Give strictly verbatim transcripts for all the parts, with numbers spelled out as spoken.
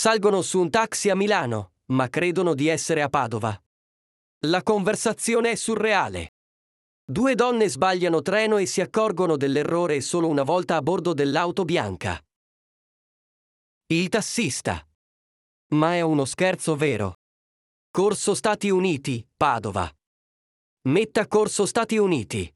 Salgono su un taxi a Milano, ma credono di essere a Padova. La conversazione è surreale. Due donne sbagliano treno e si accorgono dell'errore solo una volta a bordo dell'auto bianca. Il tassista. Ma è uno scherzo vero. Corso Stati Uniti, Padova. Metta Corso Stati Uniti.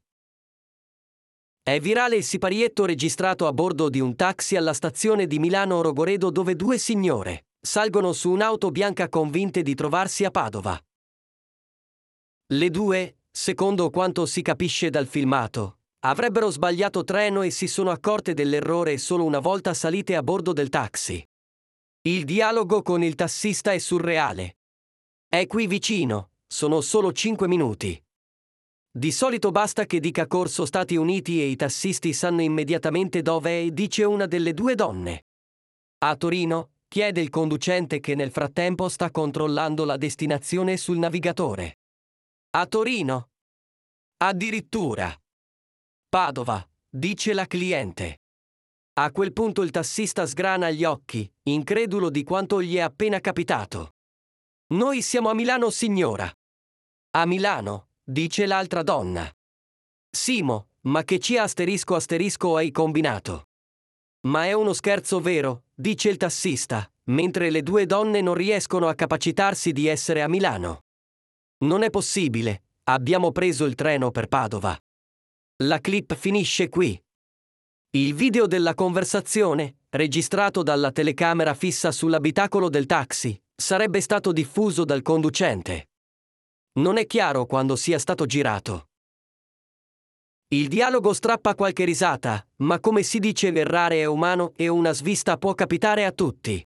È virale il siparietto registrato a bordo di un taxi alla stazione di Milano Rogoredo dove due signore salgono su un'auto bianca convinte di trovarsi a Padova. Le due, secondo quanto si capisce dal filmato, avrebbero sbagliato treno e si sono accorte dell'errore solo una volta salite a bordo del taxi. Il dialogo con il tassista è surreale. È qui vicino, sono solo cinque minuti. Di solito basta che dica Corso Stati Uniti e i tassisti sanno immediatamente dove è, dice una delle due donne. A Torino, chiede il conducente che nel frattempo sta controllando la destinazione sul navigatore. A Torino? Addirittura. Padova, dice la cliente. A quel punto il tassista sgrana gli occhi, incredulo di quanto gli è appena capitato. Noi siamo a Milano, signora. A Milano, dice l'altra donna. Simo, ma che ci asterisco asterisco hai combinato? Ma è uno scherzo vero, dice il tassista, mentre le due donne non riescono a capacitarsi di essere a Milano. Non è possibile, abbiamo preso il treno per Padova. La clip finisce qui. Il video della conversazione, registrato dalla telecamera fissa sull'abitacolo del taxi, sarebbe stato diffuso dal conducente. Non è chiaro quando sia stato girato. Il dialogo strappa qualche risata, ma come si dice errare è umano e una svista può capitare a tutti.